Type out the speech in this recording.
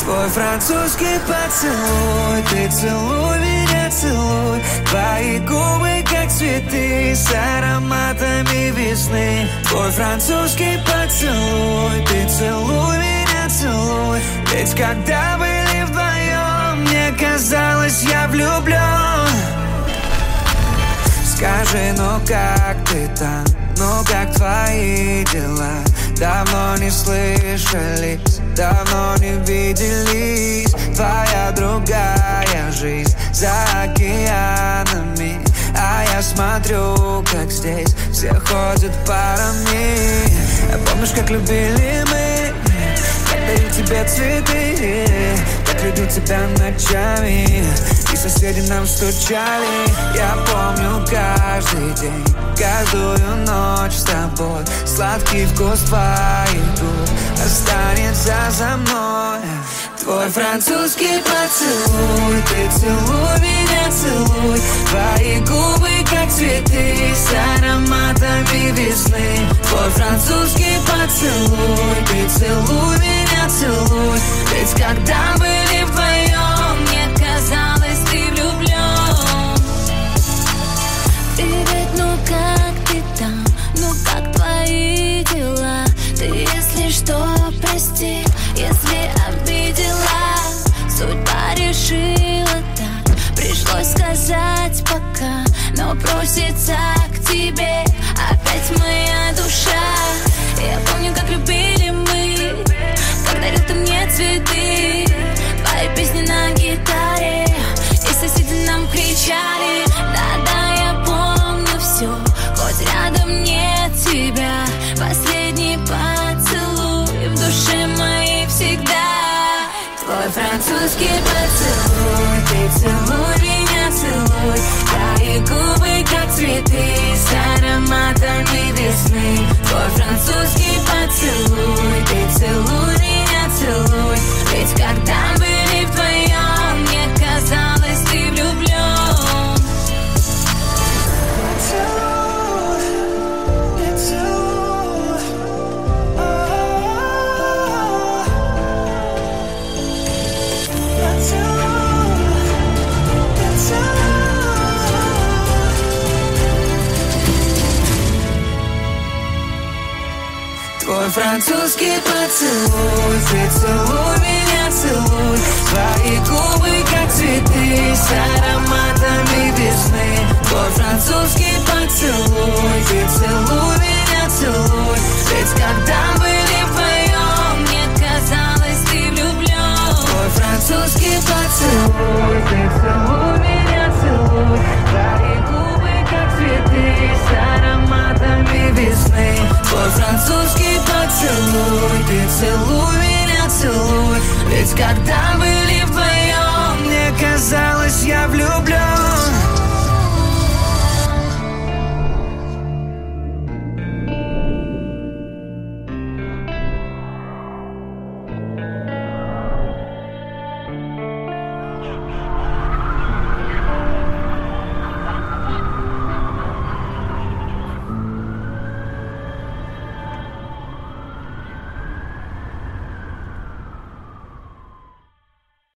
Твой французский поцелуй, ты целуй меня, целуй. Твои губы, как цветы, с ароматами весны. Твой французский поцелуй, ты целуй меня, целуй. Ведь когда были вдвоем, мне казалось, я влюблен. Скажи, ну как ты там, ну как твои дела? Давно не слышались, давно не виделись. Твоя другая жизнь за океанами, а я смотрю, как здесь все ходят парами. А помнишь, как любили мы, как дарил тебе цветы, как любил тебя ночами, и соседи нам стучали. Я помню каждый день, каждую ночь с тобой. Сладкий вкус твоих губ останется за мной. Твой французский поцелуй, ты целуй меня, целуй. Твои губы, как цветы, с ароматами весны. Твой французский поцелуй, ты целуй меня, целуй. Ведь когда были вдвоем, мне казалось, ты влюблен. Привет, ну как ты там, ну как твои дела? Ты, если что, прости, если обидела. Судьба решила так, пришлось сказать пока. Но просится к тебе опять моя душа. Я помню, как любили мы, как дарил ты мне цветы. Твои песни на гитаре, и соседи нам кричали. Да-да, я помню все, хоть рядом нет тебя. Последний поцелуй в душе моей всегда. Твой французский поцелуй, ты целуй меня, целуй. Твои губы, как цветы, с ароматами весны. Твой французский поцелуй, ты целуй меня, целуй. Ведь когда были вдвоем, мне казалось, ты влюблен. Твой французский поцелуй, ты целуй меня, целуй. Твои губы, как цветы, с ароматами весны. Твой французский поцелуй, ты целуй меня, целуй. Ведь когда были вдвоем, мне казалось, ты влюблен. Твой французский поцелуй, ты целуй меня, целуй. Твои губы, как цветы, с ароматами весны. Твой французский поцелуй, ты целуй меня, целуй. Ведь когда были вдвоем, мне казалось, я влюблен.